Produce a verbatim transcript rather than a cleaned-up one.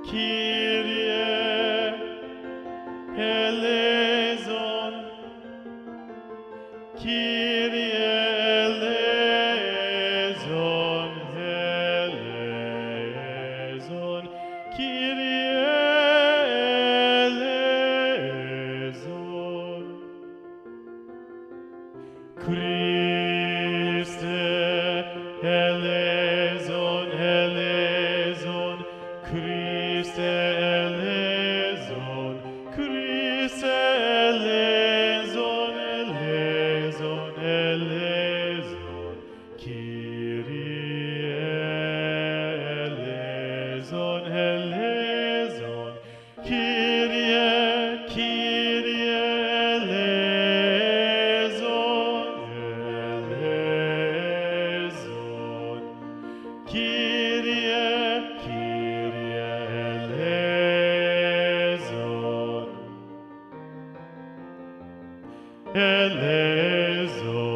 Kyrie eleison, Kyrie eleison, eleison, Kyrie eleison. Christe eleison, eleison, Christe eleison, Christe eleison, eleison, eleison, Kyrie eleison, eleison, Kyrie, Kyrie eleison, eleison, Kyrie, Kyrie eleison, eleison.